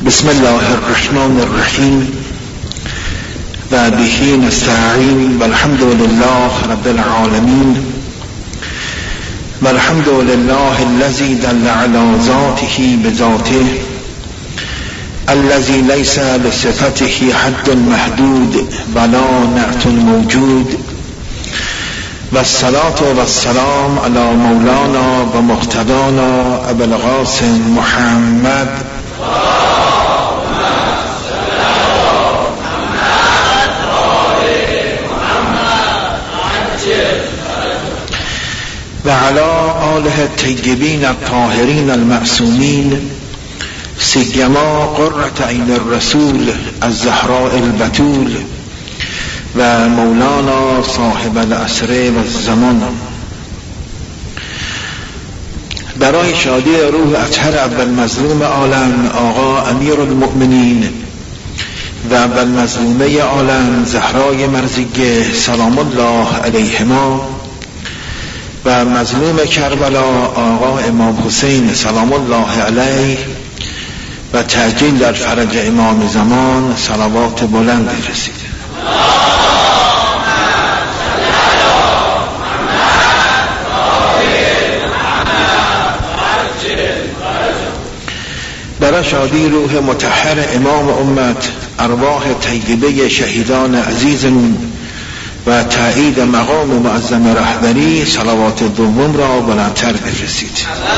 بسم الله الرحمن الرحیم و به نستعین والحمد لله رب العالمین والحمد لله الذي دل على ذاته بذاته الذي ليس لصفته حد محدود ولا نعت موجود والصلاة والسلام على مولانا و مقتدانا ابو القاسم محمد و علی آله الطیبین الطاهرین المعصومین سیما قرة عین الرسول الزهراء البتول و مولانا صاحب العصر و الزمان. برای شادی روح اطهر اول مظلوم عالم آقا امیر المؤمنین و اول مظلومه عالم زهرای مرزیه سلام الله علیهما و مظلوم کربلا آقا امام حسین سلام الله علیه و تعجیل در فرج امام زمان صلوات بلند رسید. برای شادی روح مطهر امام امت ارواح طیبه شهیدان عزیزمون و تایید مقام معظم رهبری صلوات دوم را بلندتر بفرستید.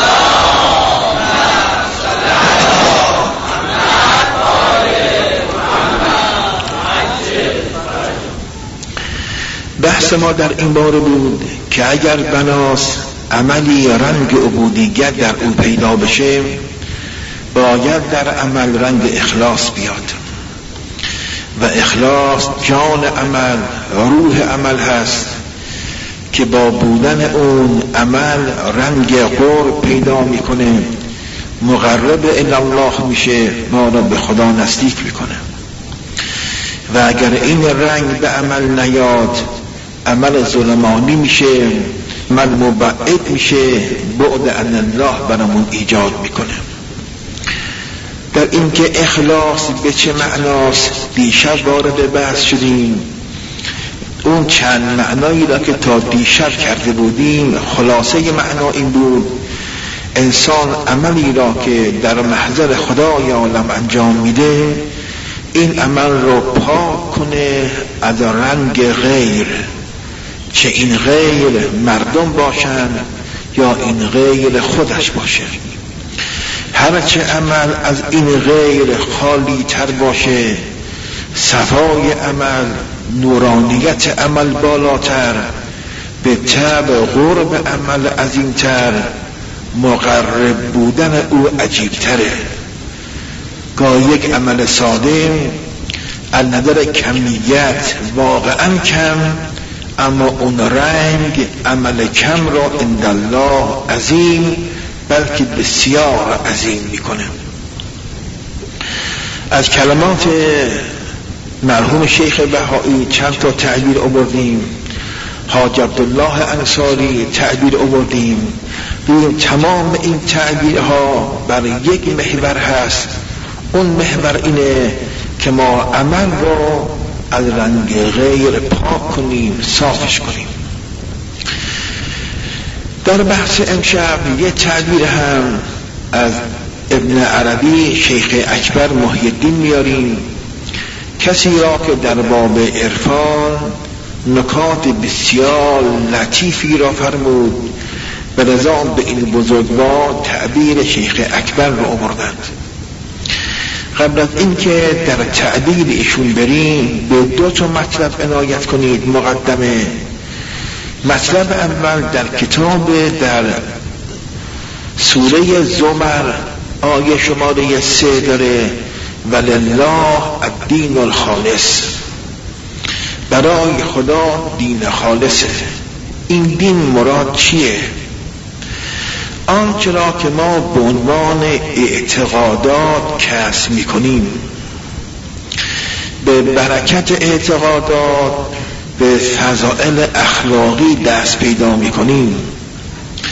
بحث ما در این باره بود که اگر بناس عملی رنگ عبودیت در او پیدا بشه باید در عمل رنگ اخلاص بیاد و اخلاص جان عمل روح عمل هست که با بودن اون عمل رنگ قرب پیدا میکنه، مقرب الی الله میشه، ما را به خدا نزدیک میکنه. و اگر این رنگ به عمل نیاد عمل ظلمانی میشه، عمل مبعد میشه، بعد عن الله برامون ایجاد میکنه. در این که اخلاص به چه معناست دیشب وارد بحث شدیم. اون چند معنایی را که تا دیشب کرده بودیم خلاصه معنا این بود انسان عملی را که در محضر خدای عالم انجام میده این عمل رو پاک کنه از رنگ غیر، چه این غیر مردم باشن یا این غیر خودش باشه. هرچه عمل از این غیر خالی تر باشه، صفای عمل، نورانیت عمل بالاتر، به طبع قرب عمل عظیمتر، مقرب بودن او عجیبتره. گاه یک عمل ساده از نظر کمیت واقعا کم، اما اون رنگ عمل کم را عند الله عظیم بلکه بسیار عظیم میکنه. از کلمات مرحوم شیخ بهایی چند تا تعبیر آوردیم، حاج عبدالله انصاری تعبیر آوردیم. ببین تمام این تعبیرها بر یک محور هست. اون محور اینه که ما عمل رو از رنگ غیر پاک کنیم، صافش کنیم. در بحث امشب یه تعبیر هم از ابن عربی شیخ اکبر محی الدین میاریم، کسی را که در باب عرفان نکات بسیار لطیفی را فرمود، به رضا به این بزرگوار تعبیر شیخ اکبر را آوردند. قبل از این که در تعبیر ایشون بریم به دو تا مطلب عنایت کنید. مقدمه مطلب اول در کتاب در سوره زمر آیه شماره 3 داره ولله الدین الخالص، برای خدا دین خالصه. این دین مراد چیه؟ آنچه را که ما به عنوان اعتقادات کسب میکنیم، به برکت اعتقادات به فضائل اخلاقی دست پیدا میکنیم،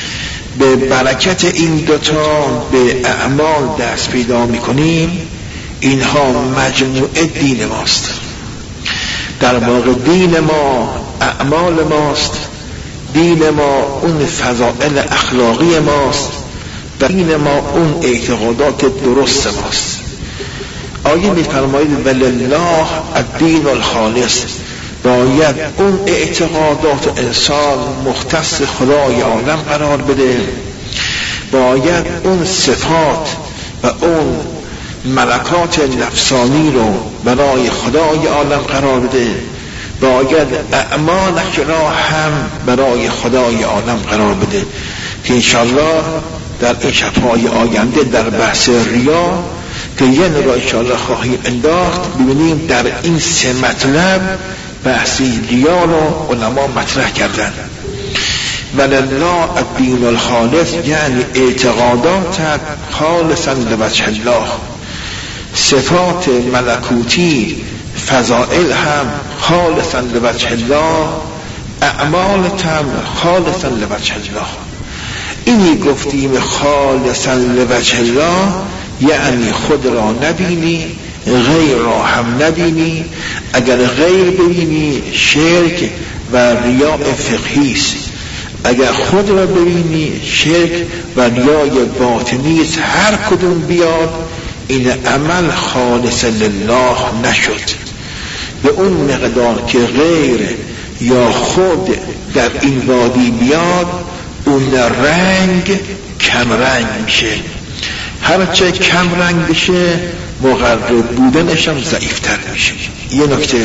به برکت این دوتا به اعمال دست پیدا میکنیم، اینها مجموعه دین ماست. در واقع دین ما اعمال ماست، دین ما اون فضائل اخلاقی ماست، دین ما اون اعتقادات درست ماست. آیه می‌فرماید ولله الدین الخالص، باید اون اعتقادات انسان مختص خدای عالم قرار بده، باید اون صفات و اون ملکات نفسانی رو برای خدای عالم قرار بده، باید اعمالش را هم برای خدای عالم قرار بده که انشاءالله در این شب‌های آینده در بحث ریا که یه نگاه انشاءالله خواهیم انداخت، ببینیم در این سه مطلب بحث ریا رو علما مطرح کردن. ولله الدین الخالص یعنی اعتقادات خالصا لوجه الله، صفات ملکوتی فضائل هم خالصا لوجه الله، اعمال هم خالصا لوجه الله. اینی گفتیم خالصا لوجه الله یعنی خود را نبینی، غیر را هم نبینی. اگر غیر ببینی شرک و ریاء فقهی است، اگر خود را ببینی شرک و ریاء باطنی است. هر کدوم بیاد این عمل خالص لله نشد. به اون مقدار که غیر یا خود در این وادی بیاد اون رنگ کم رنگ میشه، هرچه کم رنگ بشه مقرب بودنش هم ضعیفتر میشه. یه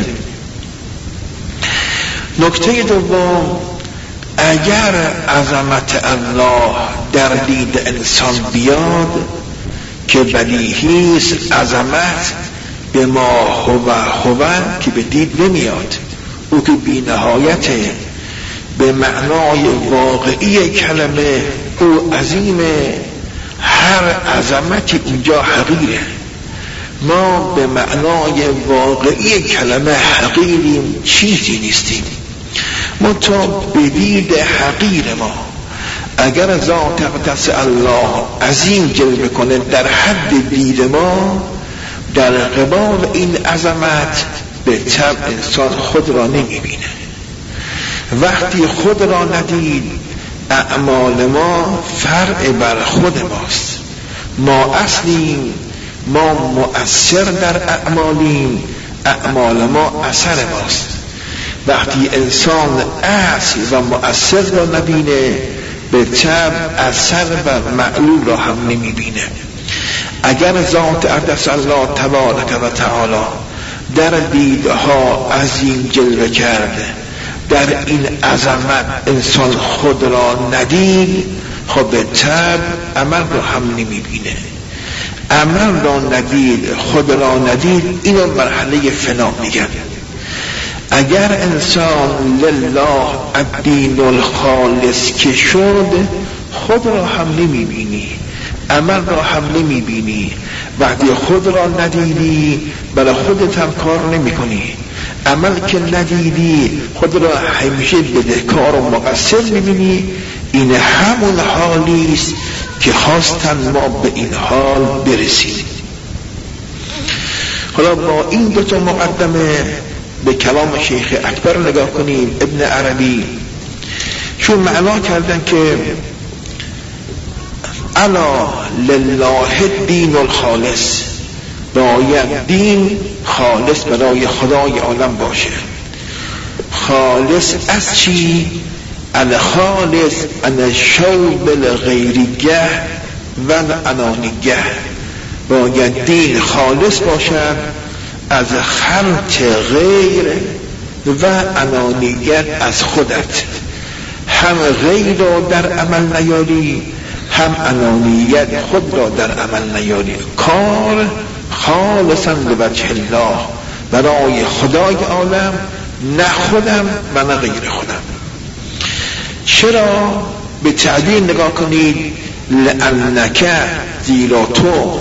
نکته دوم، اگر عظمت الله در دید انسان بیاد که بدیهی است، عظمت به ما هو که به دید نمیاد، او که بی نهایته، به معنای واقعی کلمه او عظیمه، هر عظمتی اونجا حقیره. ما به معنای واقعی کلمه حقیریم، چیزی نیستیم. منتها به دید حقیر ما اگر ذات اقدس الله عظیم جلوه کنه در حد دید ما، در قبال این عظمت به طبع انسان خود را نمیبینه. وقتی خود را ندید اعمال ما فرع بر خود ماست، ما اصلیم، ما مؤثر در اعمالیم، اعمال ما اثر ماست. وقتی انسان اصل و مؤثر را نبینه به طبع اثر و معلول را هم نمیبینه. اگر ذات اقدس الله تبارک و تعالی در دیدها عظیم جلوه کرده، در این عظمت انسان خود را ندید، خب به طبع عمل را هم نمیبینه. عمل را ندید، خود را ندید، اینو مرحله فنا میگن. اگر انسان لله الدین الخالص که شد، خود را هم نمیبینی، عمل را هم نمیبینی. وقتی خود را ندیدی برای خودت هم کار نمی کنی. عمل که ندیدی خود را همیشه بدهکار و مقصر میبینی. این همون حالی است که خواستن ما به این حال برسیم. حالا با این دو تا مقدمه به کلام شیخ اکبر نگاه کنیم. ابن عربی چون معنا کردن که الا لله الدین الخالص، باید دین خالص برای خدای عالم باشه. خالص از چی؟ الخالص ان شوب الغیریه و الانانیه، باید دین خالص باشد از خلط غیر و انانیت از خودت. هم غیر را در عمل نیاری، هم انانیت خود را در عمل نیاری. کار خالصا لوجه الله، برای خدای عالم، نه خودم و نه غیر خودم. چرا؟ به تعبیر نگاه کنید. لأنک، زیرا تو،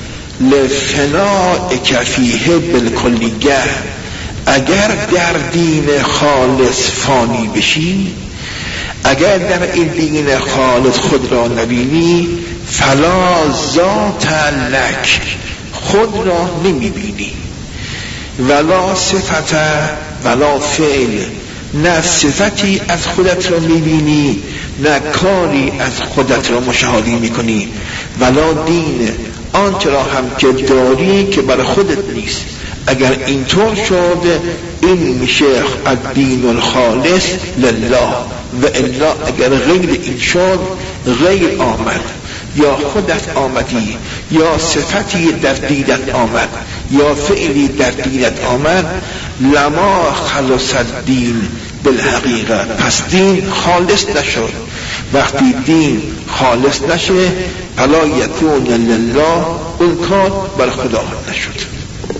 لفنائک فیه بالکلیه، اگر در دین خالص فانی بشی، اگر در این دین خالص خود را نبینی، فلا ذات لک، خود را نمیبینی، ولا صفت ولا فعل، نه صفتی از خودت را میبینی نه کاری از خودت را مشاهده میکنی، ولا دین، آنچه را هم که داری که برای خودت نیست. اگر اینطور شد این میشه الدین الخالص لله، و الا اگر غیر این شد، غیر آمد یا خودت آمدی یا صفتی در دیدت آمد یا فعلی در دیدت آمد، لما خلص الدین بالحقیقه، پس دین خالص نشد. وقتی دین خالص نشه فلا یکون لله، اون کار بر خدا نشد.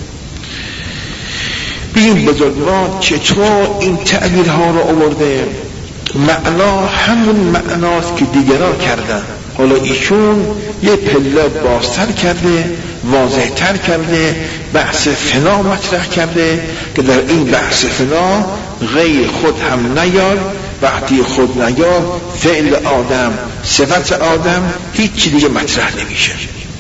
بین بزرگوار چطور این تعبیرها رو آورده، معنا همون معناست که دیگران کردن، حالا ایشون یه پله بازتر کرده، واضحتر کرده، بحث فنا مطرح کرده که در این بحث فنا غیر خود هم نیاد، وقتی خود نیاد فعل آدم، صفت آدم، هیچ چیز دیگه مطرح نمیشه.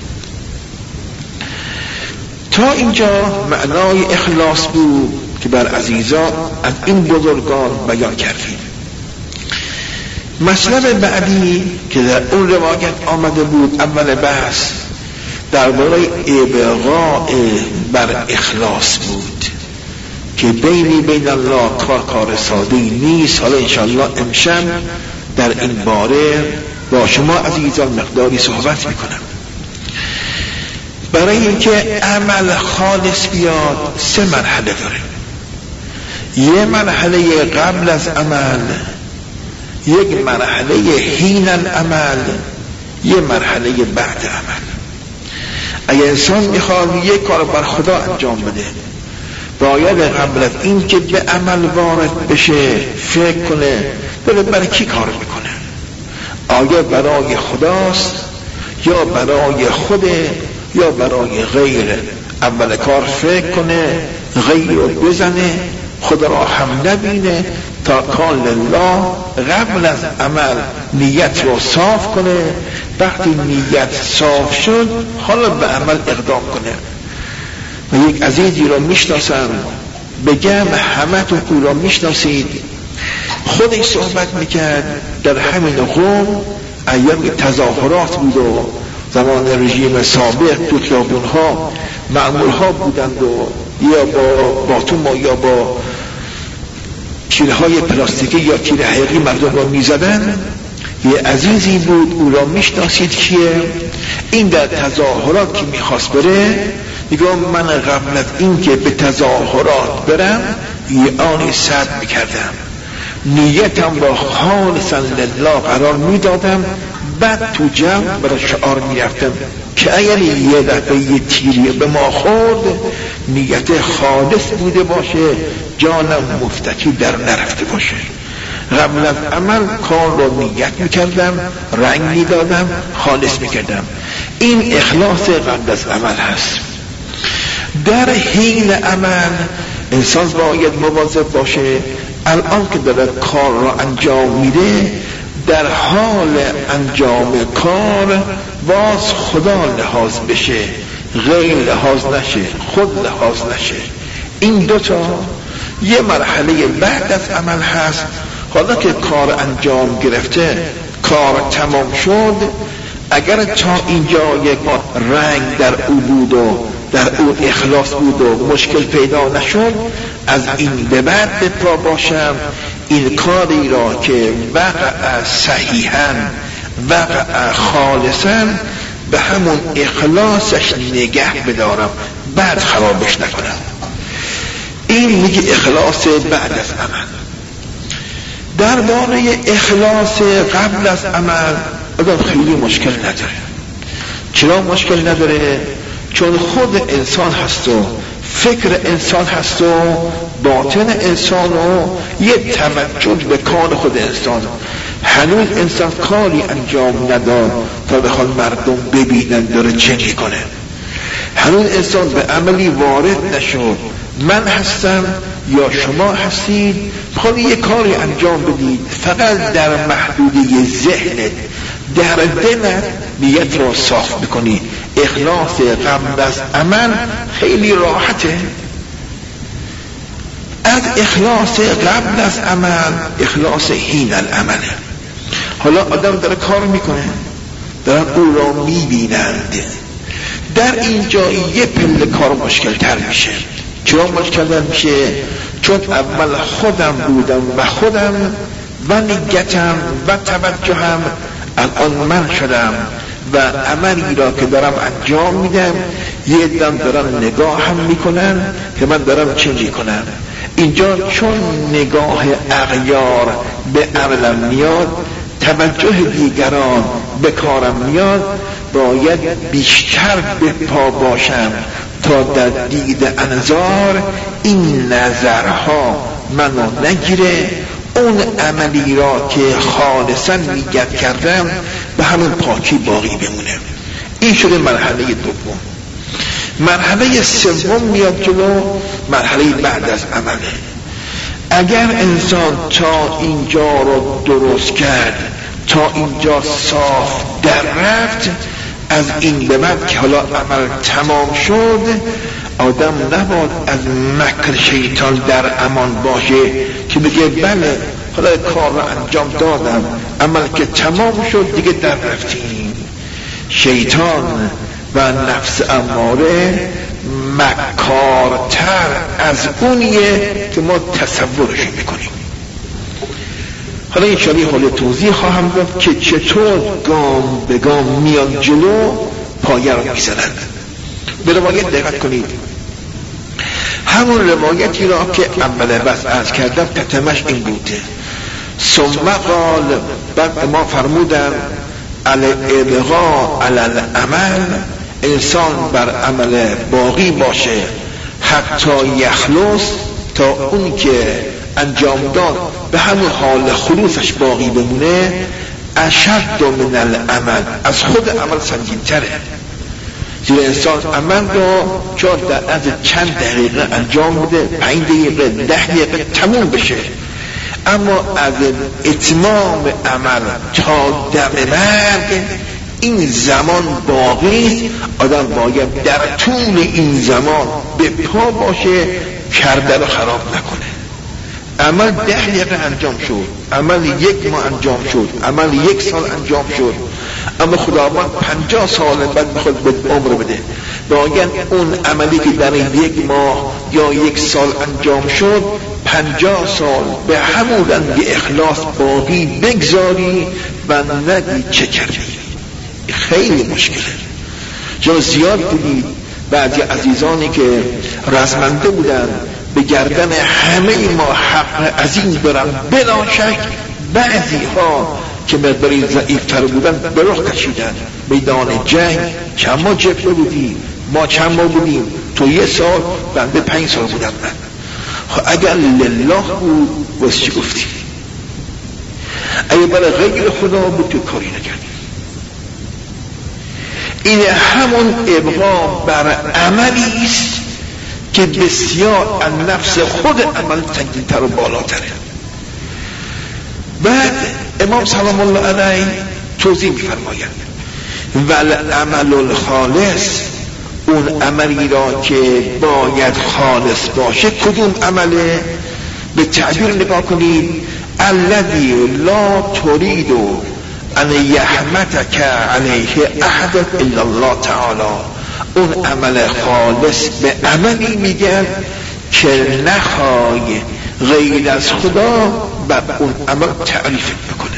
تا اینجا معنای اخلاص بود که بر عزیزان از این بزرگان بیان کردیم. مطلب بعدی که در اون روایت آمده بود اول بحث درباره ابقاء بر اخلاص بود که بین الله کار ساده‌ای نیست. حالا انشاءالله امشب در این باره با شما عزیزان مقداری صحبت میکنم. برای اینکه عمل خالص بیاد 3 مرحله داره. یه مرحله قبل از عمل، یک مرحله حین العمل، یه مرحله بعد عمل. اگر انسان میخواد یک کار بر خدا انجام بده، باید قبل از این که به عمل وارد بشه فکر کنه برای کی کار میکنه، آیا برای خداست یا برای خوده یا برای غیر. اول کار فکر کنه، غیر رو بزنه، خدا را هم نبینه، تا کان لله قبل از عمل نیت رو صاف کنه. وقتی نیت صاف شد حالا به عمل اقدام کنه. و یک عزیزی رو میشناسم، بگم همه تو او را میشناسید، خودش صحبت میکرد در همین قوم ایام تظاهرات بود و زمان رژیم سابق تو خیابونها مأمورها بودند و یا با باتوم یا با تیرهای پلاستیکی یا تیر حقیقی مردم را میزدن. یه عزیزی بود او را میشناسید کیه؟ این در تظاهرات که میخواست بره میگم من قبل از این که به تظاهرات برم یه آنی صبر میکردم، نیتم را خالصا لله قرار میدادم، بعد تو جمع برای شعار میرفتم که اگر یه دفعه یه تیری به ما خورد نیت خالص بوده باشه، جانم مفتکی در نرفته باشه. قبل از عمل کار رو نیت میکردم، رنگ میدادم، خالص میکردم. این اخلاص قبل از عمل هست. در حین عمل انسان باید مواظب باشه الان که داره کار را انجام میده، در حال انجام کار باز خدا لحاظ بشه، غیر لحاظ نشه، خود لحاظ نشه. این دوتا یه مرحله بعد از عمل هست. حالا که کار انجام گرفته، کار تمام شد، اگر تا اینجا یک رنگ در او بود و در او اخلاص بود و مشکل پیدا نشد، از این به بعد بپا باشم این کاری را که وقع صحیحاً وقع خالصاً به همون اخلاصش نگه بدارم، بعد خرابش نکنم. این میگه اخلاص بعد از عمل. درباره اخلاص قبل از عمل آدم خیلی مشکل نداره. چرا مشکل نداره؟ چون خود انسان هست و فکر انسان هست و باطن انسان و یه توجه به کار خود انسان. هنوز انسان کاری انجام نداد تا بخواد مردم ببینن داره چه میکنه. هنوز انسان به عملی وارد نشد. من هستم یا شما هستید، بخواد یه کاری انجام بدید، فقط در محدوده ذهنت، در دلت نیت را صاف بکنی. اخلاص قبل از عمل خیلی راحته. از اخلاص قبل از عمل اخلاص حین العمله. حالا آدم داره کار میکنه، دارن او را میبینند، در اینجا یه پله کار مشکل تر میشه. چرا مشکل تر میشه؟ چون اول خودم بودم و خودم و نیتم و توجهم، الان من شدم و عملی را که دارم انجام میدم یه دم دارن نگاه هم میکنن که من دارم چه میکنم. اینجا چون نگاه اغیار به عملم میاد، توجه دیگران به کارم میاد، باید بیشتر به پا باشم تا در دید انظار این نظرها منو نگیره، اون عملی را که خالصا نیت کردم به همون پاکی باقی بمونه. این شده مرحله دوم. مرحله سوم میاد جلو، مرحله بعد از عمله. اگر انسان تا اینجا رو درست کرد، تا اینجا صاف در رفت، از این به بعد که حالا عمل تمام شد، آدم نباید از مکر شیطان در امان باشه که بگه بله حالا کار رو انجام دادم، عمل که تمام شد دیگه در رفتیم. شیطان و نفس اماره مکارتر از اونیه که ما تصورش میکنیم. حالا این شالی حال توضیح خواهم داد که چطور گام به گام میان جلو پایه را میزنند. به روایت دقت کنید، همون روایتی را که اول بس عرض کردم تتمش این بوده. ثم قال، بعد ما فرمودن الابقاء علی العمل، انسان بر عمل باقی باشه حتی یخلص، تا اون که انجام داد به همون حال خلوصش باقی بمونه. اشد من العمل، از خود عمل سنگین‌تره. زیرا انسان عمل را چون در از چند دقیقه انجام بده، 5 دقیقه 10 دقیقه تموم بشه، اما از اتمام عمل تا دم مرگ این زمان باقی. آدم باید در طول این زمان به پا باشه، کرده رو خراب نکنه. عمل 10 دقیقه انجام شد، عمل 1 ماه انجام شد، عمل 1 سال انجام شد، اما خداوند 50 سال بعد میخواد به عمر بده. باید اون عملی که در 1 ماه یا 1 سال انجام شد 50 سال به همون رنگ اخلاص باقی بگذاری و نگی چه کردی. خیلی مشکله. چون زیاد دیدید بعضی عزیزانی که رزمنده بودن به گردن همه ما حق عظیم دارن، بلا شک بعضی ها که مقداری ضعیفتر بودن به رخ کشیدن. میدان جنگ چند ما جبهه بودی، ما چند ما بودیم، تو 1 سال، بنده 5 سال بودم. من خب اگر لله بود واسه چی گفتی؟ اگه برای غیر خدا بود تو کاری نکردی. این همون ابقا بر عملی است که بسیار از نفس خود عمل سنگین‌تر و بالاتره. بعد امام سلام الله علیه توضیح می‌فرماید والعمل الخالص، اون عملی را که باید خالص باشه کدوم عمله؟ به تعبیر نگاه کنید، الذی لا ترید ان یحمدک علیه احد الا الله تعالی. اون عمل خالص به عملی میگن که نخوای غیر از خدا بر اون عمل تعریف بکنه.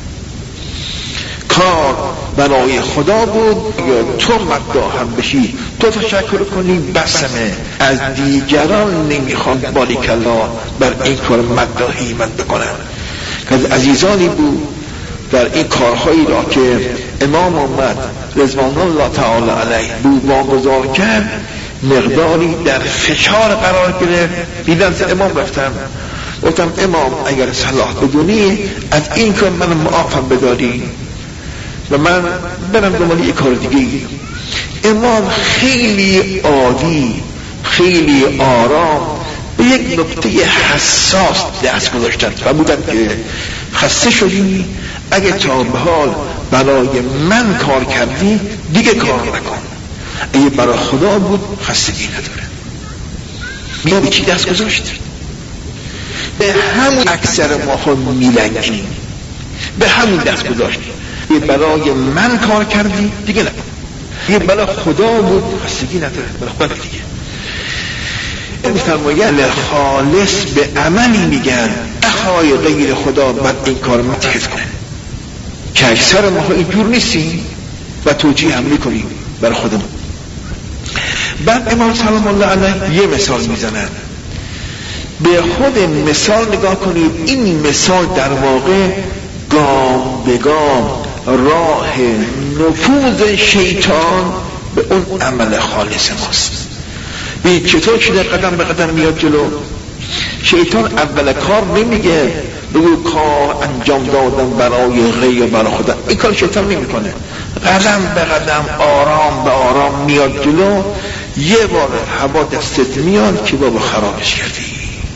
کار برای خدا بود یا تو مداح هم بشی، تو تشکر کنی بسمه، از دیگران نمیخواد باریک الله بر این کار مداحی من بکنن. که از عزیزانی بود در این کارهایی را که امام اومد رضوان الله تعالی علیه بود واگذار کرد، مقداری در فشار قرار گرفت. دیدن امام رفتم گفتم امام اگر صلاح بدونی از این کار من معافم بداری و من برم دنبال یک کار دیگه. امام خیلی عادی، خیلی آرام به یک نکته حساس دست گذاشتن و بودن که خسته شدی، اگه تا به حال برای من کار کردی دیگه کار نکن. اگه برای خدا بود خستگی نداره. میاد به چی دست گذاشت؟ به همون اکثر ما میلنگیم، به همون دست گذاشت. یه برای من کار کردی دیگه نه، یه برای خدا بود خستگی نداره، برای خدا دیگه. میفرماید خالص به عملی میگن اخوای غیر خدا بر این کار متحد کنه، که اکثر ما اینجور نیستیم و توجیه هم میکنیم برای خودمون. بعد امام سلام الله علیه یه مثال میزنن. به خود مثال نگاه کنید. این مثال در واقع گام به گام راه نفوذ شیطان به اون عمل خالص ماست. ببین چطور شده قدم به قدم میاد جلو. شیطان اول کار نمیگه بگو کار انجام دادم برای غیر برای خدا، این کار شیطان نمیکنه. قدم به قدم آرام به آرام میاد جلو. یه بار هوا دستت میاد که بابا خرابش کردی.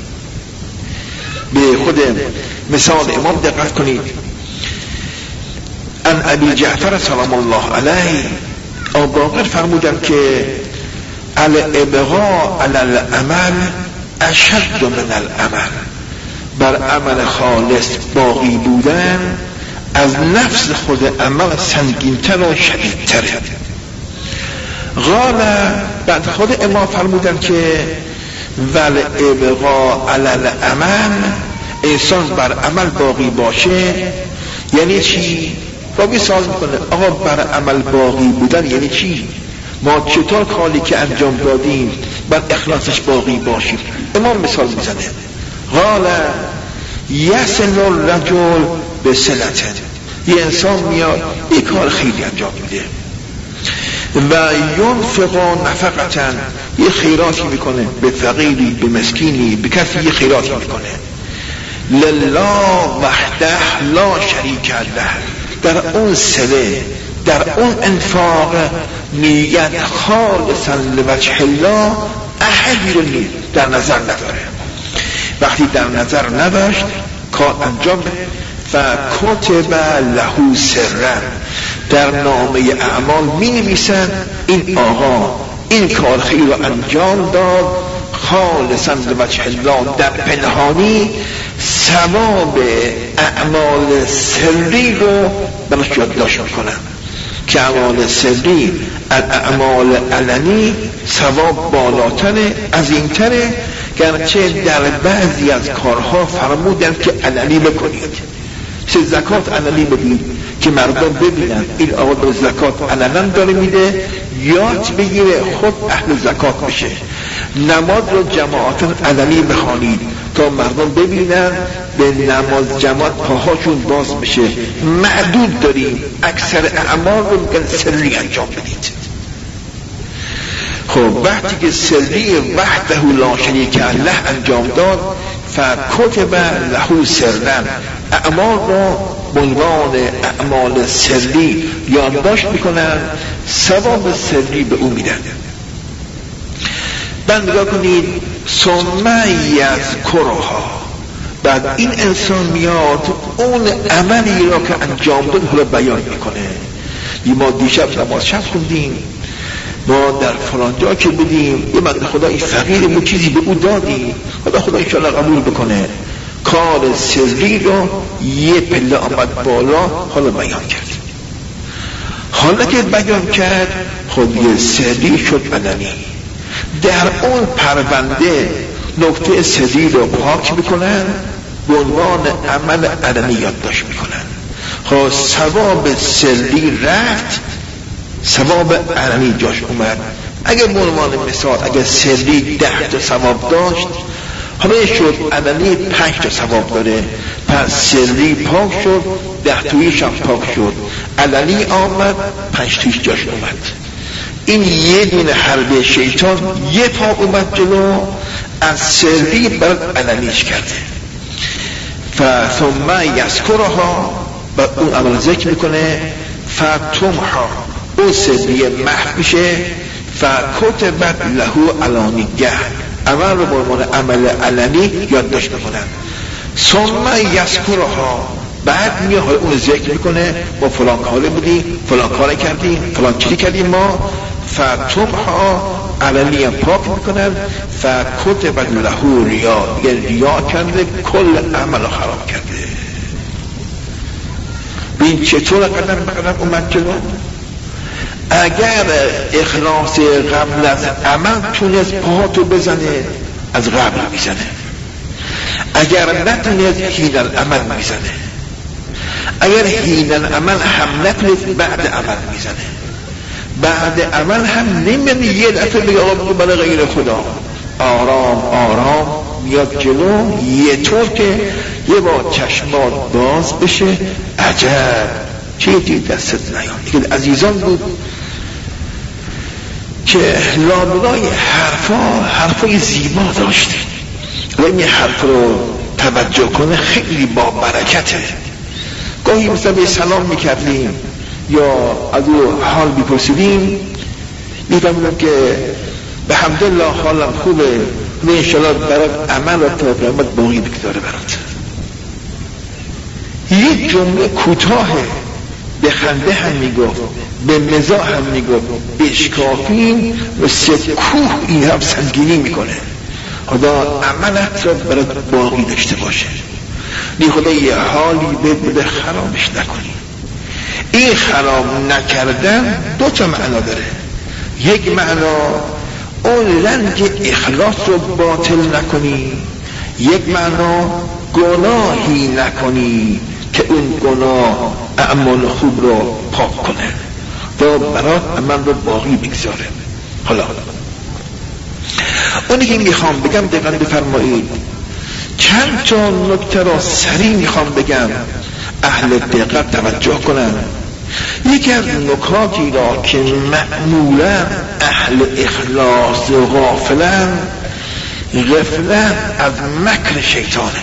به خود مثال امام دقت کنید. ان ابی جعفر سلام الله علیه باقر فرمودن که الابغاء علی العمل اشد من العمل، بر عمل خالص باقی بودن از نفس خود عمل سنگینتر و شدیدتره. قال بعد خود امام فرمودن که ول ابغاء علی العمل، انسان بر عمل باقی باشه یعنی چی؟ باقی سوال میکنه آقا بر عمل باقی بودن یعنی چی؟ ما چطور کاری که انجام دادیم بر اخلاصش باقی باشیم؟ امام مثال میزنه. قال یصل الرجل بصلته، یه انسان میاد یه کار خیلی انجام میده و ینفق نفقتا، یه خیراتی میکنه به فقیری به مسکینی به کسی، یه خیراتی میکنه لله وحده لا شریک له، در اون سله در اون انفاق نیت خالصا لوجه الله احدی رو در نظر نداره. وقتی در نظر نداشت کار انجام فکتب له سرا، در نامه اعمال می نویسن این آقا این کار خیر رو انجام داد خالصا لوجه الله در پنهانی، ثواب اعمال سری رو براش یادداشت میکنن که اعمال سری از اعمال علنی ثواب بالاتره عظیمتره، گرچه در بعضی از کارها فرمودن که علنی بکنید. چه زکات علنی بدید که مردم ببینن این آقا به زکات علنا داره میده، یاد بگیره خود اهل زکات بشه. نماز رو جماعتا علنی بخوانید تا مردم ببینن به نماز جماعت پاهاشون باز بشه. معدود داریم، اکثر اعمال رو میگن سری انجام بدید. خب وقتی که سری وحده لا شریک له انجام داد فکتب له سرا، اعمال رو به عنوان اعمال سری یادداشت میکنن، ثواب سری به او میدن. بعد نگاه کنید ثم یذکرها، بعد این انسان میاد اون عملی را که انجام داد حالا بیان میکنه. ما دیشب نماز شب خوندیم، ما در فلان جا که بودیم، یه مرد خدا این فقیرمون چیزی به او دادی، خدا انشاءالله قبول بکنه. کار سری رو یه پله آمد بالا، حالا بیان کرد. حالا که بیان کرد خب یه سری شد علنی. در اون پرونده نکته سری رو پاک میکنن، به عنوان عمل علنی یادداشت میکنن. خب ثواب سری رفت، ثواب علنی جاش اومد. اگر به عنوان مثال اگر سری 10 تا ثواب داشت، حالا شد علنی 5 تا ثواب داره، پس سری پاک شد، 10 تاییش هم پاک شد، علنی آمد 5 تاییش جاش اومد. این یه دونه حربه شیطان یه پا اومد جلو، از سری برد علنیش کرده. ثم یذکرها، بعد اون عمل ذکر میکنه، فتمها، اون سری محو میشه، فکتبت له علانیه، عمل رو به عنوان عمل علنی یادداشت میکنن. ثم یذکرها، بعد میاد اون ذکر میکنه ما فلان کاره بودیم، فلان کاره کردیم، فلان چیزی کردیم ما، فتمها علنی پاک میکنن فکتب له ریا، ریا کرده کل عمل خراب کرده. بین چطور قدم به قدم اومد جلو. اگر اخلاص قبل از عمل تونست پاهاتو بزنه از قبل میزنه، اگر نتونست حین العمل میزنه، اگر حین العمل هم نتونست بعد عمل میزنه، بعد عمل هم نمیدونی یه دفعه بگه آقا بگو برای غیر خدا، آرام آرام میاد جلو، یه طور که یه بار چشمات باز بشه عجب چیزی دستت نیاد. یکی عزیزان بود که لابلای حرفای زیبا داشته و این حرف رو توجه کنه خیلی با برکته. گاهی مثلا به سلام میکردیم یا از او حال میپرسیدیم، میفهمیدم که به حمدالله حالم خوبه، انشاءالله برات عمل و تا قیامت باقی بگذاره برات. یک جمله کوتاهه، به خنده هم میگفت، به مزاح هم میگفت، بشکافیم مثل کوه این هم سنگینی میکنه. خدا عملت را برات باقی داشته باشه، بی خدا یه حالی بده خرابش نکنی. این خراب نکردن دو تا معنا داره. یک معنا اون رنگ اخلاص رو باطل نکنی، یک معنا گناهی نکنی که اون گناه اعمال خوب رو پاک کنه تا برات عمل رو باقی بگذاره. حالا اونی که میخوام بگم دقیقا بفرمایید، چند تا نکته را سریع میخوام بگم، اهل دقت توجه کنن. یکی از نکاتی را که معمولا اهل اخلاص غافلن از مکر شیطانه.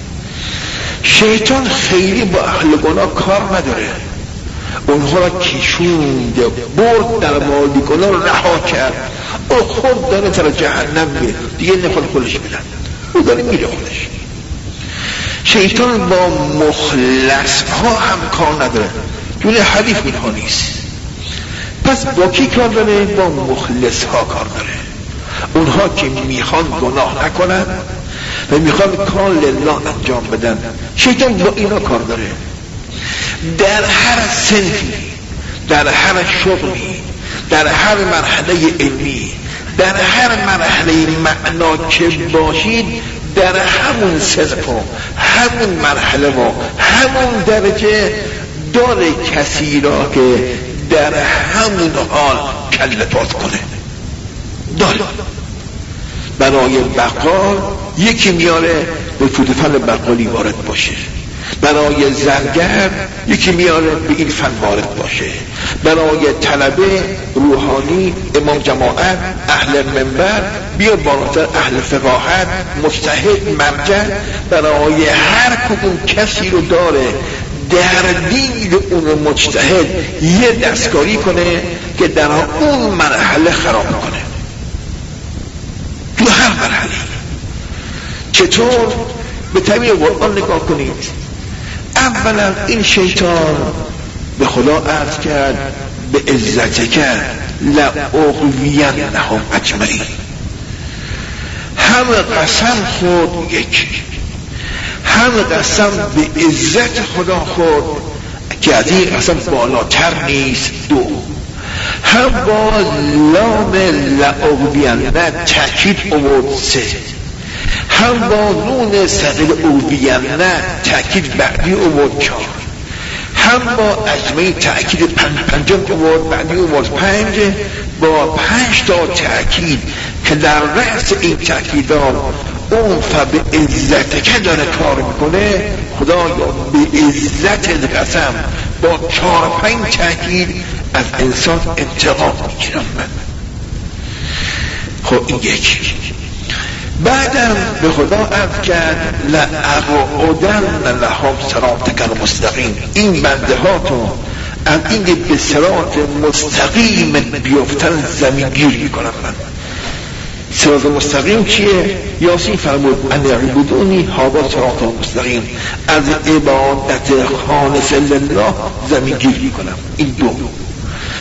شیطان خیلی با اهل گناه کار نداره، اونها را کشوند برد در مالی گناه رو رها کرد، او خود داره سر جهنم میره دیگه نخواد خودش بدن، او داره میره خودش. شیطان با مخلص ها هم کار نداره، جون حریف اینها نیست. پس با کی کار داره؟ با مخلص ها کار داره، اونها که میخوان گناه نکنن و میخوان کار لله انجام بدن. شیطان با اینا کار داره. در هر سنفی، در هر شغلی، در هر مرحله علمی، در هر مرحله معنا که باشید، در همون صنف و همون مرحله و همون درجه داره کسی را که در همون حال کله باز کنه. داره. برای بقال یکی میاره به فوتفن بقالی وارد باشه، برای زرگر یکی میاره به این فن وارد باشه، برای طلبه روحانی امام جماعت اهل منبر بیا بالاتر اهل فقاهت مجتهد مرجع، برای هر کدوم کسی رو داره در دین اون مجتهد یه دستکاری کنه که در اون مرحله خراب کنه. تو هر مرحله چطور؟ به تعبیر قرآن نگاه کنید. اولا این شیطان به خدا عرض کرد به عزت کرد لأغوینهم اجمعین، هم قسم خود یک، هم قسم به عزت خدا خود که از این قسم بالاتر نیست دو، هم با لام لأغوینه تأکید آورد سه، هم با نون ثقیل اوبینه تأکید بعدی اوورد چار، هم با اجمعی تأکید پنجم اوورد بعدی اوورد پنج، با 5 تا تأکید که در رأس این تأکیدات اون فبه عزت که داره کار میکنه. خدایا به عزت قسم با 4-5 تأکید از انسان انتقام میگیرم من. خب این یک. بعدم به خدا عرض کرد لأقعدن لهم صراطک المستقیم، این بنده ها تو از این به صراط مستقیم بیفتن زمین گیر میکنم من. صراط مستقیم چیه؟ یاسین فرمود ان اعبدونی هذا صراط مستقیم، از عبادت خالص لله زمین گیر میکنم. این دو.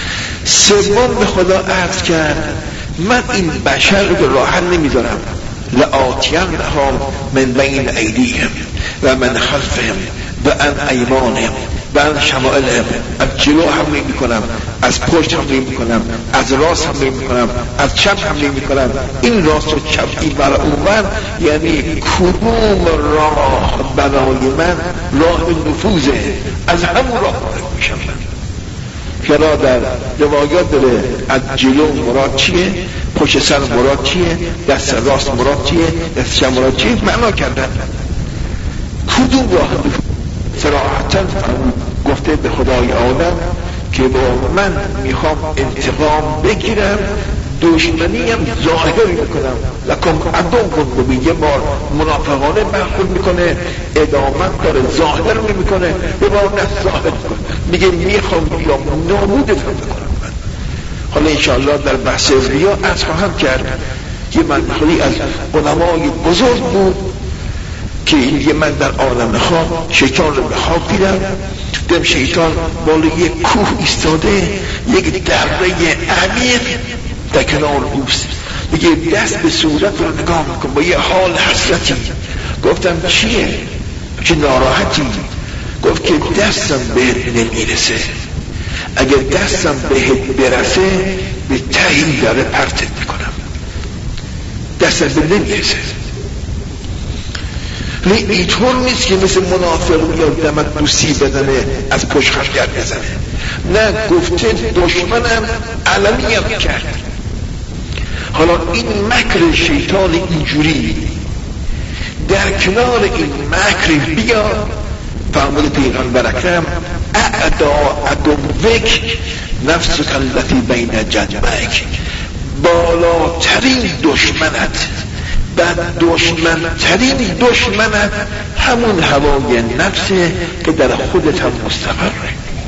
سوم به خدا عرض کرد من این بشر رو به راحت نمیذارم، لآتینهم من بین ایدیهم و من خلفهم و عن ایمانهم و عن شمائلهم، از جلو حمله میکنم، از پشت حمله میکنم، از راست حمله میکنم، از چپ حمله میکنم. این راست و چپ این برای اون یعنی کدوم راه برای من راه نفوذه، از همون راه وارد میشم من. چرا در روایات داره از جلو مراد چیه، پشت سر مراد چیه، دست راست مراد چیه، دست چپ مراد چیه، معنا کردن کدوم راه صراحتا گفته به خدای عالم که با من میخوام انتقام بگیرم، دشمنی هم ظاهر میکنم، لکم عدو مبین. یه بار منافقانه برخورد میکنه، ادامت داره، ظاهر میکنه، به بار نه ظاهر میکنه، میگه میخوام بیام نابودتون بکنم من. حالا انشاءالله در بحث ریا از خواهم کرد. یه منخلی از علمای بزرگ بود که یه من در عالم خواب شیطان رو به خواب دیدم، دم شیطان بالا یک کوه ایستاده، یک دره عمیق در کنار اوست، میگه دست به صورت رو نگاه میکن با یه حال حسرتی. گفتم چیه؟ که ناراحتی؟ گفت که دستم بهت نمیرسه، اگر دستم بهت برسه به ته دره پرتت میکنم، دستم بهت نمیرسه. اینطور نیست که مثل منافق یا دمت دوستی بدنه از پشت خشگر بزنه، نه، گفته دشمنم علمی هم کرد. حالا این مکر شیطان اینجوری در کنار این مکر بیا فرمود پیغمبر اکرم اعدا عدوک نفسک التی بین جنبیک، بالاترین دشمنت، بعد دشمنترین دشمنت همون هوای نفسه که در خودت هم مستقره،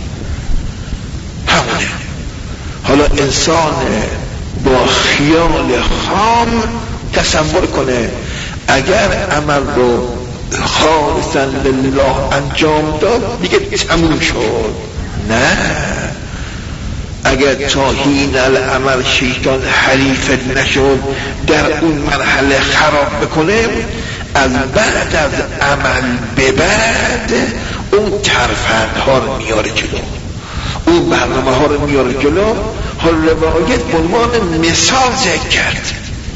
همونه. حالا انسان با خیال خام تصور کنه اگر عمل رو خالصا لله انجام داد دیگه تموم شد. نه، اگر تا هین العمل شیطان حریفت نشد در اون مرحله خراب بکنه، از بعد از عمل به بعد اون ترفندها رو میاره جلو، اون برنامه ها رو میاره جلو. حال روایت به عنوان مثال ذکر کرد،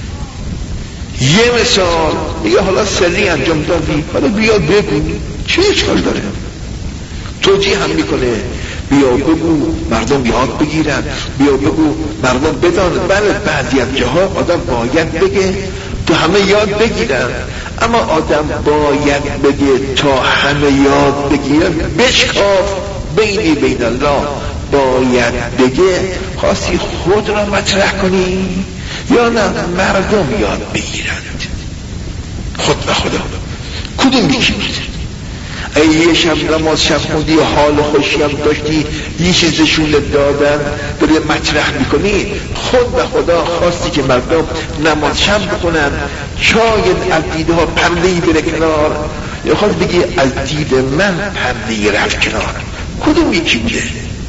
یه مثال میگه حالا سری انجام دادی، حالا بیا بگو چه اشکال داره، توجیه هم میکنه، بیا بگو مردم یاد بگیرن، بیا بگو مردم بدانن. بله بعضی از جاها آدم باید بگه تا همه یاد بگیرن، اما آدم باید بگه تا همه یاد بگیرن بشکاف بینی بین الله. باید بگه خواستی خود را مطرح کنی یا نه مردم یاد بگیرند، خود به خدا کدوم یکی بود؟ یه شب نماز شب خوندی و حال خوشی هم داشتی، یه چیزشون دادن داری مطرح میکنی، خود به خدا خواستی که مردم نماز شب بکنن، شاید از دیده ها پردهی بره کنار، یا خواست بگی از دید من پردهی رفت کنار، کدوم یکی بوده؟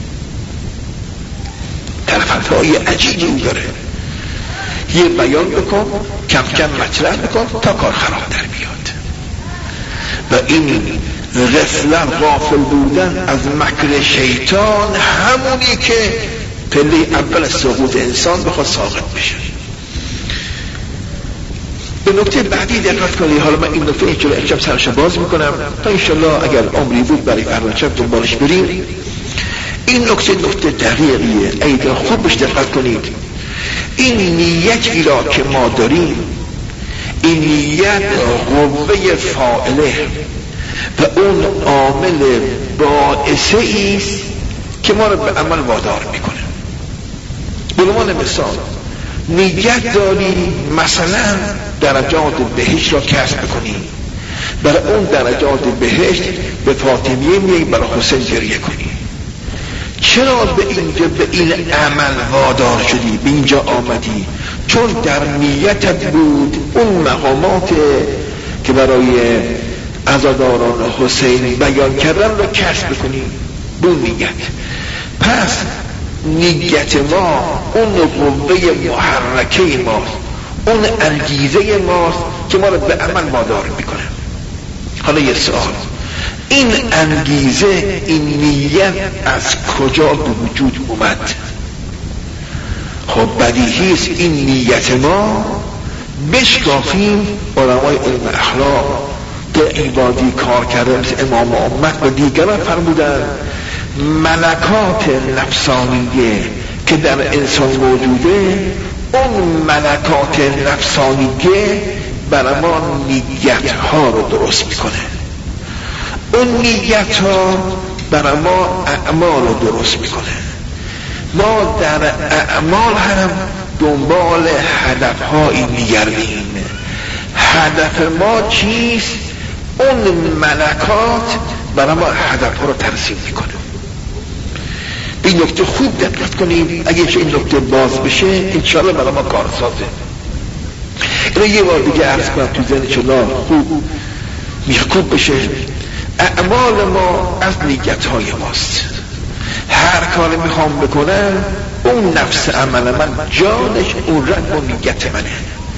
طرفندهای عجیبی اون داره. یه بیان بکن، کم کم مطرح بکن تا کار خراب در بیاد. و این غفلت، غافل بودن از مکر شیطان همونی که پله اول سقوط انسان بخواد ساقط بشه. به نکته بعدی دقت کنید. حالا من این نکته اینجا امشب سرش باز میکنم تا انشالله اگر عمری بود برای فردا شب دنبالش بریم. این نکته دقیقیه، ایده خوبش دقت کنید. این نیتی را که ما داریم، این نیت قوه فاعله و اون عامل باعثه ایست که ما را به عمل وادار میکنه. به عنوان مثال نیت داری مثلا درجات بهشت را کسب کنی، برای اون درجات بهشت به فاطمیه میایی، برای حسین گریه کنی. چرا به اینجا به این عمل وادار شدی، به اینجا آمدی؟ چون در نیتت بود اون مقامات که برای عزاداران حسین بیان کردن رو کسب کنی، به نیت. پس نیت ما اون قوه محرکه ماست، اون انگیزه ماست که ما رو به عمل وادار میکنه. حالا یه سوال، این انگیزه، این نیت از کجا به وجود اومد؟ خب بدیهی است این نیت ما بشکافیم. علمای علم اخلاق در عبادی کار کرده مثل امام امت و دیگران فرمودن ملکات نفسانیه که در انسان موجوده، اون ملکات نفسانیه برای ما نیت ها رو درست میکنه. اون نیت ها برای ما اعمال رو درست میکنه. ما در اعمال هم دنبال هدف هایی میگردیم. هدف ما چیست؟ اون ملکات برای ما هدف ها رو ترسیم میکنه. به این نکته خوب دقت کنیم، اگه این نکته باز بشه انشاءالله برای ما کارسازه. اینو یه بار دیگه عرض کنم تو ذهن شما خوب میخکوب بشه. اعمال ما از نیت های ماست. هر کاری میخوام بکنم اون نفس عمل من جانش اون رنگ و نیت منه.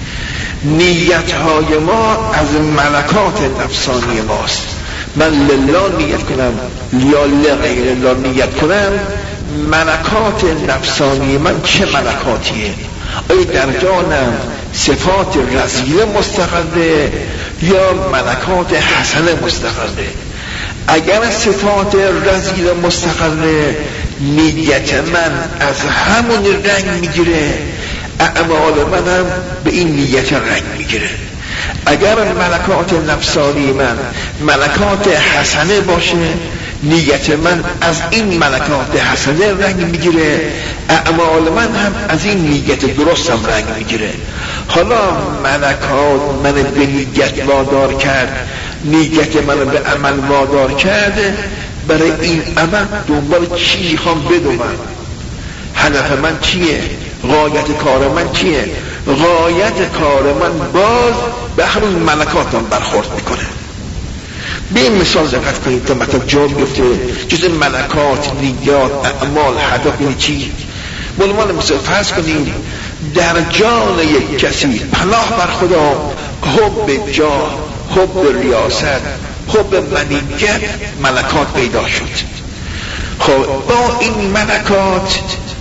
نیت های ما از ملکات نفسانی ماست. من لله نیت کنم یا لغیر الله نیت کنم، ملکات نفسانی من چه ملکاتیه؟ آیا در جانم صفات رذیله مستقره یا ملکات حسنه مستقره؟ اگر صفات رذیله مستقره نیت من از همون رنگ میگیره، اعمال منم به این نیت رنگ میگیره. اگر ملکات نفسانی من ملکات حسنه باشه، نیت من از این ملکات حسنه رنگ میگیره، اعمال من هم از این نیت درستم رنگ میگیره. حالا ملکات من به نیت وادار کرد، نیت من به عمل وادار کرده، برای این عمل دنبال چی میخوام بدونم؟ هدف من چیه؟ غایت کار من چیه؟ غایت کار من باز به همون ملکاتم برخورد میکنه. به این مثال دقت کنید تا مطلب جا بیفته. جز ملکات، نیات، اعمال، هدف این چی؟ بلمان مثال فرض کنید در جان یک کسی پناه بر خدا حب جاه، حب ریاست، حب ملکیت، ملکات پیدا شد. خب با این ملکات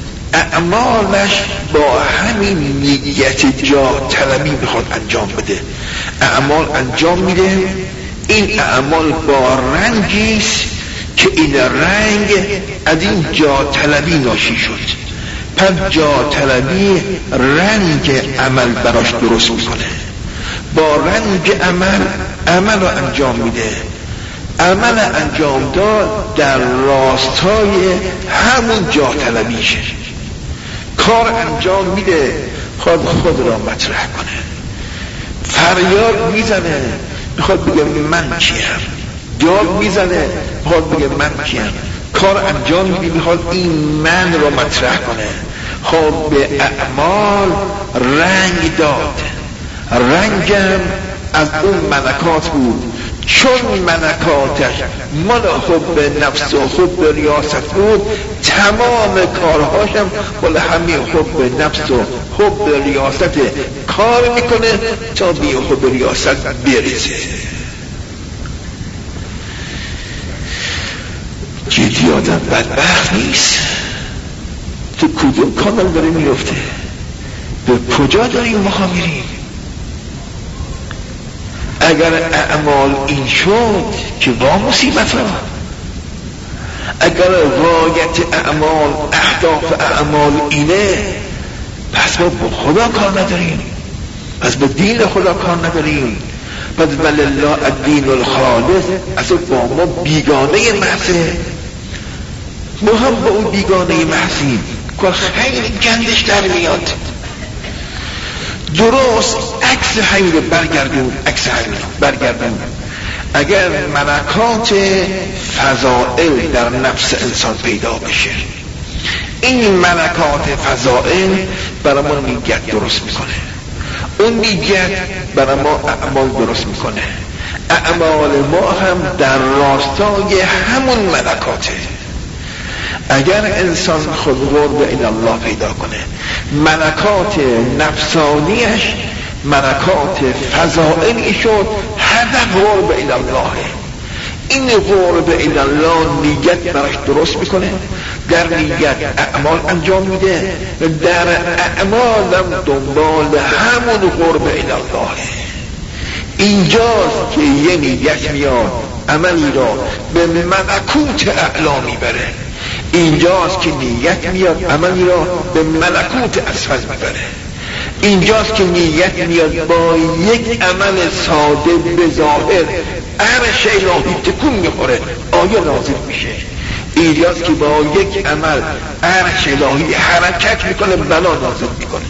اعمالش با همین نیت جاه طلبی میخواد انجام بده، اعمال انجام میده. این اعمال با رنگیست که این رنگ از این جاه طلبی ناشی شد. پس جاه طلبی رنگ عمل براش درست میکنه. با رنگ عمل رو انجام میده. عمل انجام داد در راستای همون جاه طلبیشه. کار انجام میده، خود را مطرح کنه. فریاد میزنه، میخواد بگه من چیم. داد میزنه، میخواد بگه من چیم. کار انجام میده، میخواد این من را مطرح کنه. خب به اعمال رنگ داد. رنگم از اون ملکات بود، چون ملکاتش مال حب نفس و حب ریاست بود، تمام کارهاشم مال همین حب نفس و حب ریاست کار میکنه تا به حب ریاست برسه. جدی آدم بدبخت نیست. تو کدوم کانال داره میفته؟ به کجا داریم ما میریم؟ اگر اعمال این شد که با مصیبت ها، اگر غایت اعمال، اهداف اعمال اینه، پس ما با خدا کار نداریم، پس با دین خدا کار نداریم، پس ولله الدین الخالص اصلا با ما بیگانه محضه. ما هم با اون بیگانه محضیم که خیلی گندش در میاد. درست عکس همین رو برگردون. اگر ملکات فضائل در نفس انسان پیدا بشه، این ملکات فضائل برای ما نیت درست میکنه، اون نیت برای ما اعمال درست میکنه، اعمال ما هم در راستای همون ملکاته. اگر انسان خود قرب الله پیدا کنه، ملکات نفسانیش، ملکات فضائلی شد، هدف قرب الله. این قرب الله نیت براش درست میکنه، در نیت اعمال انجام میده و در اعمال هم دنبال همون قرب الله. اینجاست که یه نیت میاد عملی را به ملکوت اعلا میبره، اینجاست که نیت میاد عملی را به ملکوت اسفل میبره، اینجاست که نیت میاد با یک عمل ساده به ظاهر عرش الهی تکون میخوره، آیه نازل میشه. اینجاست که با یک عمل عرش الهی حرکت میکنه، بلا نازل میکنه.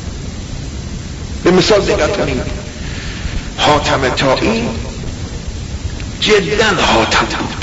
به مثال دقت کنید، حاتم طایی جدا حاتم بود،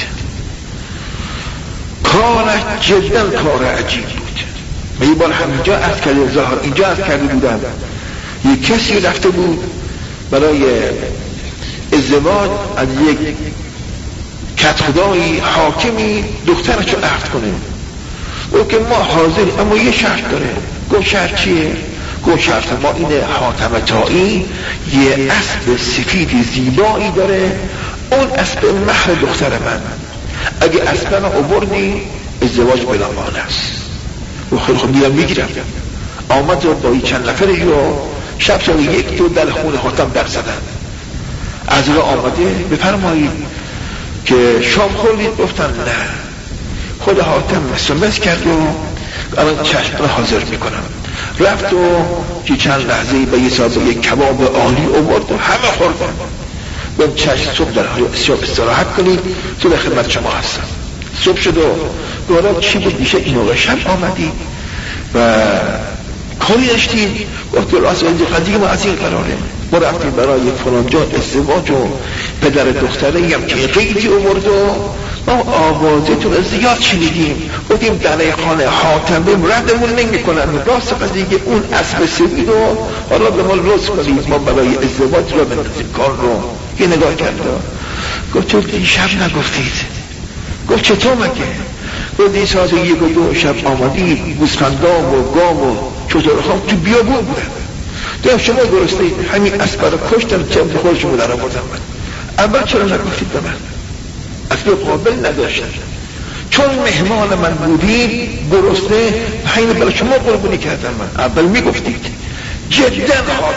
کارش جدا کار عجیب بود. من یه بار همینجا عرض کرده، ظاهر اینجا عرض کرده بودم، یک کسی رفته بود برای ازدواج از یک کدخدایی حاکمی دخترش رو عقد کنه. گفت که ما حاضر، اما یه شرط داره. گفت شرط چیه؟ گفت شرط ما اینه، حاتم طایی یه اسب سفید زیبایی داره، اون اسب مهر دختر من، اگه اسب رو آوردی ازدواج بلا مانع است. و خیلی خوب میرم میگیرم. آمد و با چند نفرش رو شب سال یک دو در خونه حاتم در زدن. از را آمده بفرمایید که شام خوردید؟ گفتن نه. خود حاتم مسمس کرد و الان چشم را حاضر میکنم. رفت و که چند لحظه به یه سازه یک کباب عالی آورد و همه خوردن. من چشم صبح در صبح استراحت کنید، صبح خدمت شما هستم. صبح شد و گفتم چی بود میشه این موقع شب آمدید و کاری داشتید؟ گفت راست دیگه ما از این قراره ما رفتیم برای فلان جا ازدواج و پدر دختره هم که قیدی آورد و ما آوازتون رو زیاد شنیدیم، گفتیم در خانه حاتمه ردمون نمی کنن، راست قضیه اون اسب سفید رو حالا به ما لطف کنید ما برای ازدواج رو بندازیم کار رو. یه نگاه کرد گفت تو دیشب نگفتید؟ گفت چطور مگه؟ گفت این ساعت یک و دو شب آمدید، گوسفندا و گاو و چطورها تو بیابون بودن، دیدم شما گرسنه‌اید، همین اسب رو کشتن، چند خودشون در آوردن. من اول چرا نگفتید به من؟ اسب قابل نداشتن، چون مهمان من بودید گرسنه، همین برای شما قربانی کردم. من اول میگفتید. جدا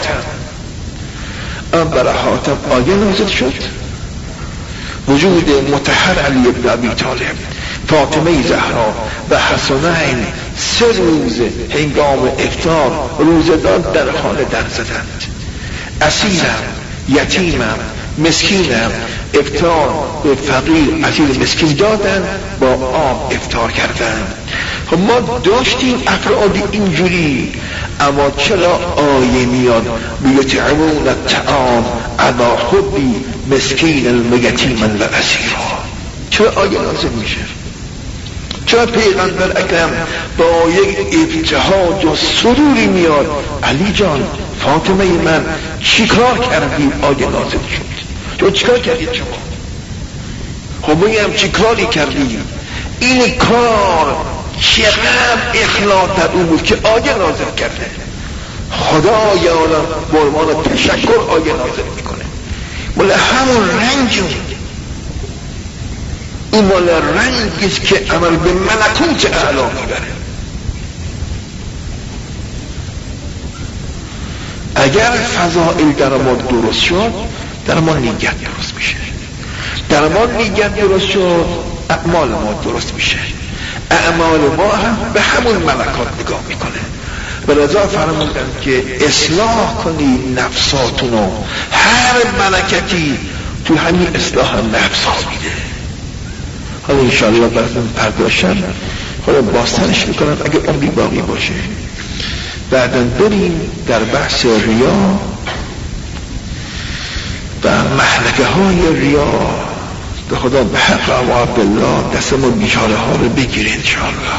حاتم، برای حاتم آیه نازل شد، وجود مطهر علی ابن ابی طالب، فاطمه زهرا و حسنین 3 روز هنگام افطار روزدار در خانه در زدند. اسیرم، یتیمم، مسکینم، افطار به فقیر اسیر مسکین دادن، با آب افطار کردن. خب ما داشتیم افراد اینجوری، اما چرا آیه میاد بیطعمون الطعام علی حبی مسکینا و یتیما و اسیرا؟ چرا آیه نازل میشه؟ چرا پیغمبر اکرم با یک ابتهاج و سروری میاد علی جان فاطمه من چیکار کردیم؟ آیه نازل شد. تو چیکار کردید شما؟ خب بگم چیکاری کردیم؟ این کار چقدر اخلاص در اون بود که آیه نازل کرده. خدای عالم برمان تشکر آیه نازل میکنه. مال همون رنجون، این مال رنجیست که عمل به ملکوت اعلا میبره. اگر فضائل در ما درست شد، در ما نیت درست میشه. در ما نیت درست شد، اعمال ما درست میشه. اعمال ما هم به همون ملکات نگاه میکنه. به رضا فرمودن که اصلاح کنی نفساتونو، هر ملکتی تو همین اصلاح نفس میده. حالا انشاءالله براتون پرداشتم، خدا باستنش میکنم اگه عمری باقی باشه. بعدن بریم در بحث ریا و محلکه های ریا. به خدا به حق و عبدالله دستمون بیچاره ها رو بگیره انشاءالله.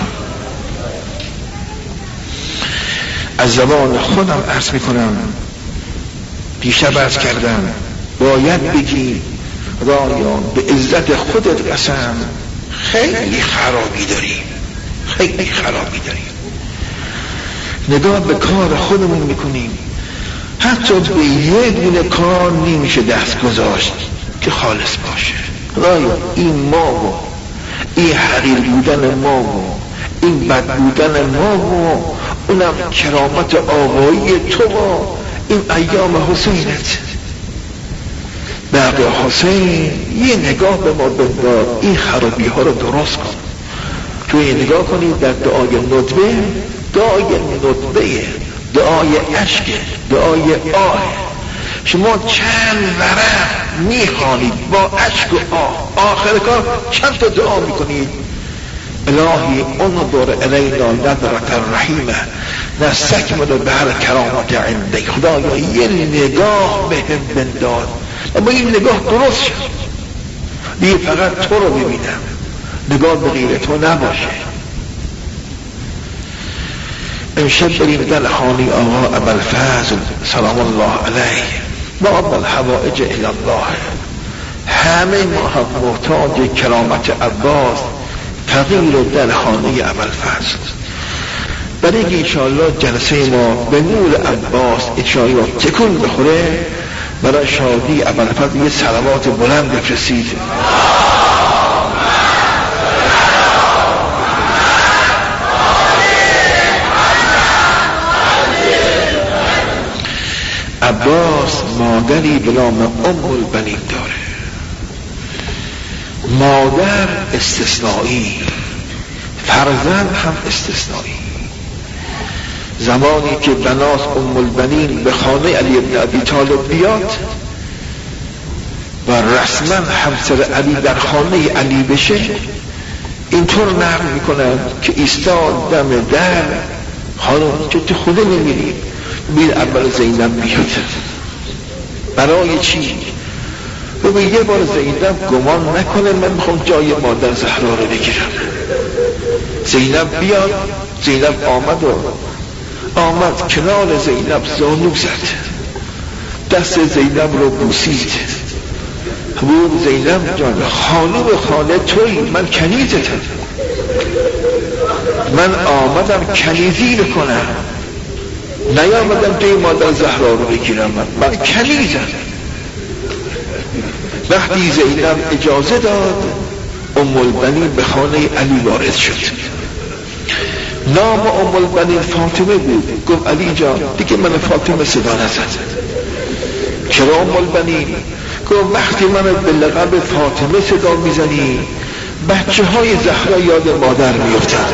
از زبان خودم عرض میکنم، دیشب عرض کردم، باید بگی خدایا به عزت خودت قسم خیلی خرابی داریم، خیلی خرابی داریم. نگاه به کار خودمون میکنیم، حتی به یه دونه کار نمیشه دست گذاشت که خالص باشه. خدایا این ما و این حقیر بودن ما و این بد بودن ما و اونم کرامت آقایی تو و این ایام حسینت، بعد حسین یه نگاه به ما بنداز، این خرابی ها رو درست کن. توی نگاه کنید در دعای ندبه، دعای ندبه، دعای عشق، دعای آه، شما چند ورق میخوانید با عشق و آخر کار چند تا دعا میکنید؟ الهی انظر الینا نظرة الرحیمه نستکمل بهر کرامت عندک. خدایا یه نگاه به هم بنداز، اما این نگاه درست شد، دیگه فقط تو رو ببینم، نگاه به غیر تو نباشه. امشب بریم در خانه آقا ابوالفضل سلام الله علیه، بعض الحوائج الی الله. همه ما هم محتاج کرامت عباس فقیر در خانه ابوالفضل. برای که انشاءالله جلسه ما به نور عباس انشاءالله تکون بخوره، برای شادی ابوالفضل یه صلوات بلند بفرستید. عباس مادری به نام ام البنین داره، مادر استثنایی، فرزند هم استثنایی. زمانی که بنات ام البنین به خانه علی ابن ابی طالب بیاد و رسما همسر علی در خانه علی بشه، اینطور نقل میکنن که ایستاد دم در، خانم تو تو خونه نمیری، بیر اول زینب بیاد. برای چی؟ و به یه بار زینب گمان نکنه من میخوام جای مادر زهرا رو بگیرم. زینب بیاد. زینب آمد کنار زینب زانو زد، دست زینب رو بوسید. بود زینب جان خانم خانه توی، من کنیزتم، من آمدم کنیزی بکنم، نیامدم جای مادر زهرا رو بگیرم، من کنیزم. وقتی زینب اجازه داد، ام البنین به خانه علی وارد شد. نام ام البنین فاطمه بود. گفت علی جان دیگه من فاطمه صدا نزد. چرا ام البنین؟ گفت وقتی من به لقب فاطمه صدا میزنی بچه های زهرا یاد مادر میفتن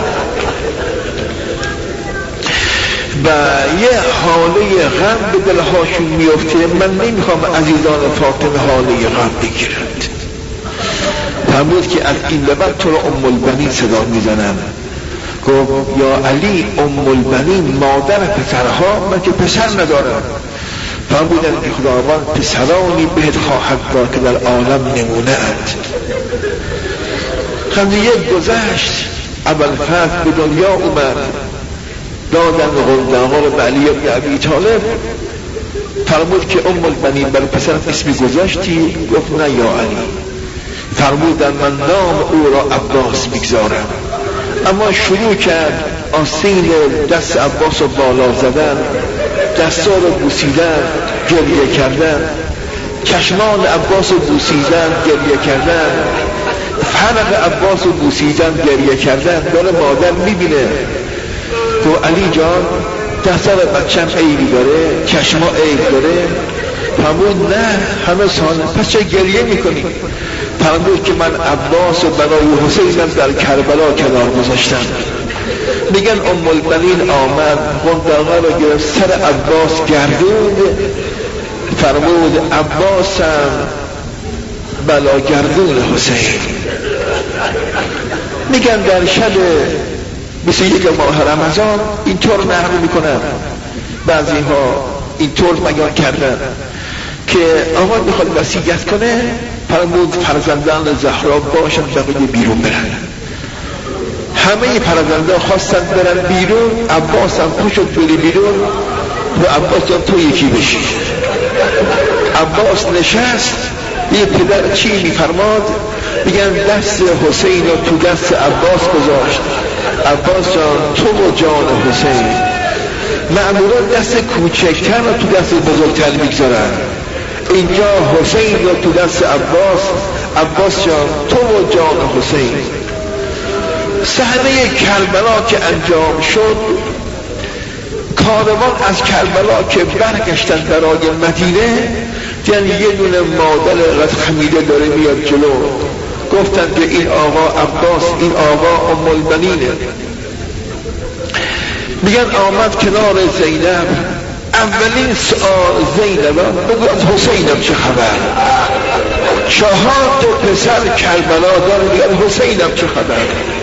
و یه حاله غم به دلهاشون میفته. من نمیخوام عزیزان فاطمه حاله غم بگیرند. فرمود که از این به بعد تو رو ام البنین صدا میزنم. گفت یا علی ام البنین مادر پسرها، من که پسر ندارم. فرمودن که خداوند پسرانی بهت خواهد داد که در عالم نمونه اند. خمزیه گذشت، ابوالفضل به دنیا اومد، دادن غلدانها رو به علی ابن ابی طالب. فرمود که ام البنین بر پسرت اسمی گذاشتی؟ گفت نه یا علی. فرمودن من نام او را عباس میگذارم. اما شروع کرد آستین دست عباس رو بالا زدن، دستا رو بوسیدن، گریه کردن، چشمان عباس رو بوسیدن، گریه کردن، فرق عباس رو بوسیدن، گریه کردن. داره مادر میبینه. تو علی جان دستا رو بچم عیبی داره، چشما عیب داره. فرمود نه همه سانه، پس چه گریه میکنی؟ فرمود که من عباس و برای حسینم در کربلا کنار گذاشتم. میگن ام البنین آمد غنداغا رو گرفت، سر عباس گردوند. فرمود عباسم بلا گردون حسین. میگن در شب 21 ماه رمضان اینطور نقل میکنن، بعضی ها اینطور بیان کردن که آقا میخواد وصیت کنه. فرمود فرزندان زهرا باشن بقیه بیرون برن. همه فرزندان خواستن برن بیرون، عباس هم خوشت بری بیرون و عباس هم تو یکی بشی. عباس نشست، یه پدر چی میفرماد؟ میگن دست حسین رو تو دست عباس گذاشت. عباس جان تو و جان حسین. معمولا دست کوچکتر رو تو دست بزرگتر میگذارن، اینجا حسین رو تو دست عباس. عباس جان تو و جان حسین. صحنه کربلا که انجام شد، کاروان از کربلا که برگشتن برای مدینه، یعنی یه دونه مادر قد خمیده داره میاد جلو. گفتن که این آقا عباس، این آقا ام المؤمنینه. میگن آمد کنار زینب. اولین سؤال زینب بگو از حسینم چه خبر؟ 4 پسر کربلا داره، میگن حسینم چه خبر؟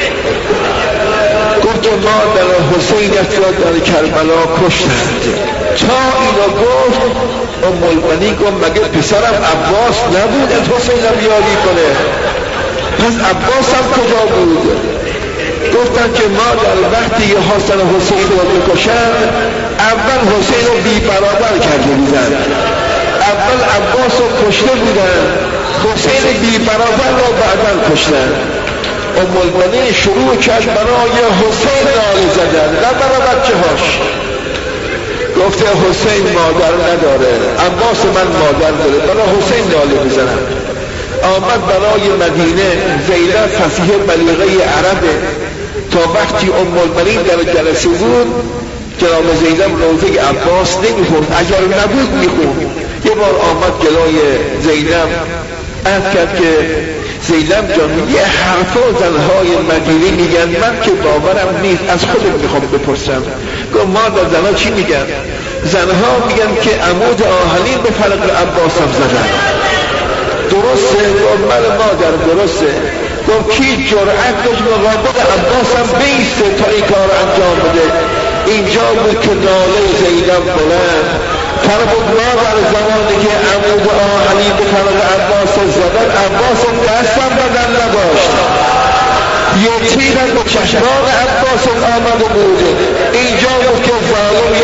گفت ما در حسینت را در کربلا کشتند. تا اینو گفت ام المؤمنین گفت مگه پسرم عباس نبود از حسینم یاری کنه؟ پس عباس هم کجا بود؟ گفتن که ما در وقتی حسن حسین رو بکشن، اول حسین رو بی برابر کرده بودن، اول عباس رو کشته بودن، حسین بی برابر رو بعداً کشتن. ام المؤمنین شروع کرد برای حسین ناله زدن، نه برای بچه هاش. گفته حسین مادر نداره، عباس من مادر داره، برای حسین ناله میزنم. آمد برای مدینه. زینب فصیح بلیغه عربه. تا وقتی ام المؤمنین در جلسه بود، جناب زینب روزه عباس نمیخوند، اگر نبود میخوند. یه بار آمد جلوی زینب عرض کرد که زینب جان یه حرفا زنهای مدینه میگن، من که باورم نیست، از خودم میخوام بپرسم. گفت مادر زنها چی میگن؟ زنها میگن که عمود آهنین به فلق عباس هم زدن. درسته؟ گفت من مادر درسته. گفت کی جرأت داشت مقابل عباس هم بیسته تا این کار انجام بده؟ اینجا بود که ناله زینب بلند فرمود مادر زمانی که عمود آهنین به فلق عباس زدن، عباس دستم بدن نداشت، یه تیرم به چشمان عباس آمده بود. اینجا بود که ظالم